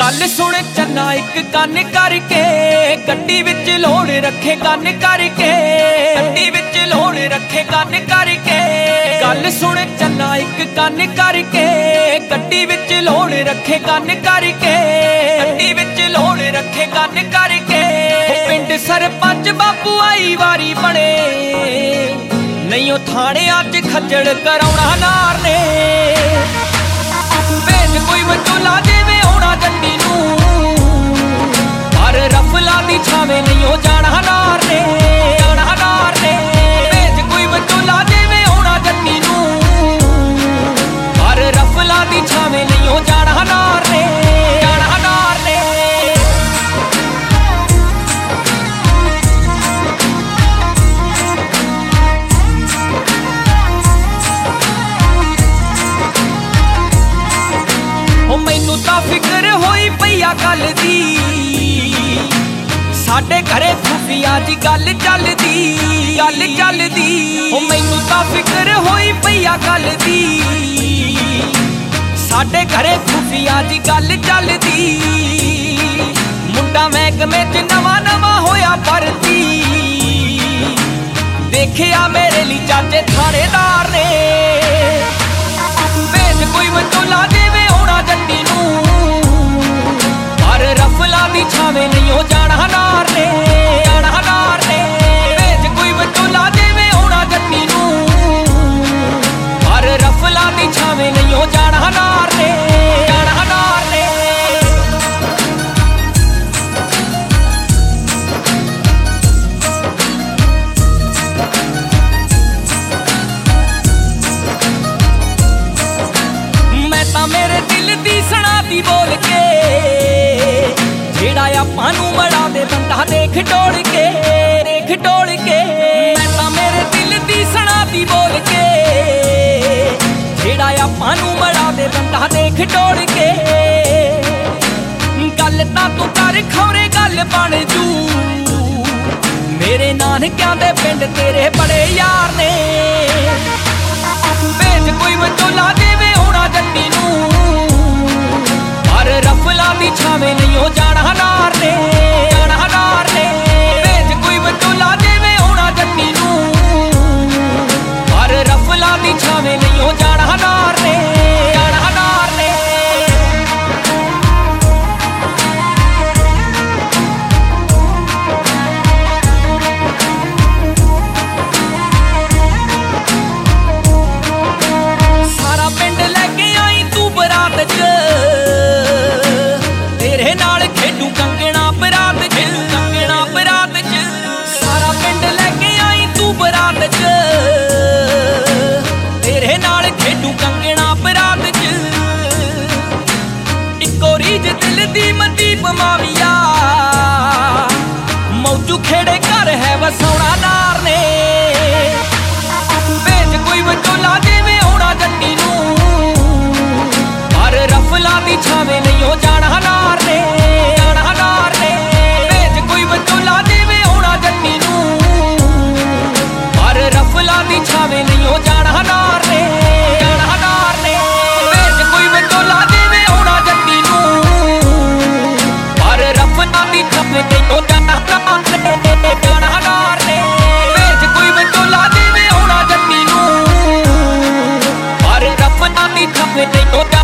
गल सुन चन्ना एक कन करके गड्डी विच लोड़ रखे कन करके गड्डी विच लोड़ रखे कन करके गल सुन चन्ना एक कन करके गड्डी विच लोड़ रखे कन करके गड्डी विच लोड़ रखे कन करके पिंड सरपंच बापू आई वारी बने नहीं थाने अज खज्जड़ कराउणा नार ने भेज कोई विचोला देवे आउणा जट्टी नूं पर रफला दी छावे नहीं हो जाना नार ने भेज कोई विचोला देवे आउणा जट्टी नूं पर रफला दी छावे नहीं हो जाना नार ने मैनू तां फिक्र होई पई आ गल दी साडे घरे खुफिया जी गल चलदी मैनू तां फिक्र होई पई आ गल दी साडे घरे खुफिया जी गल चलदी मुंडा महकमे च नवां होया भरती देखिया मेरे लिए चाचे थानेदार ने भेज कोई विचोला देवे आउणा जट्टी नूं पर रफला दी छावे नहीं हो जाना नार ने भेज कोई विचोला देवे आउणा जट्टी नूं पर रफला दी छावे नहीं हो जाना नार ने मेरे दिल दी सना दी बोल के जेड़ा आपां नूं मड़ा दे बंदा देख टोल के मैं तां मेरे दिल दी सना दी बोल के जेड़ा आपां नूं मड़ा दे बंदा देख टोल के गल तां तू कर खौरे गल बन जू मेरे नानकियां दे पिंड तेरे बड़े यार ने भेज कोई विचोला देवे आउणा जट्टी नूं पर रफला दी छावे नहीं हो जाना नार ने भेज कोई विचोला देवे आउणा जट्टी नूं पर रफला दी छावे नहीं हो जाना नार ने माविया मौजू खेड़े घर है वसौना नार ने भेज कोई विचोला देवे आउणा जट्टी नूं पर रफला दी छावे नहीं हो जाना नार ने भेज कोई विचोला देवे आउणा जट्टी नूं पर रफला दी छावे नहीं हो जाना नार ने भेज कोई विचोला देवे आउणा जट्टी नूं रफला दी छावे नहीं हो जाना नार ने भेज कोई विचोला देवे आउणा जट्टी नूं पर रफला दी छावे नहीं हो जाना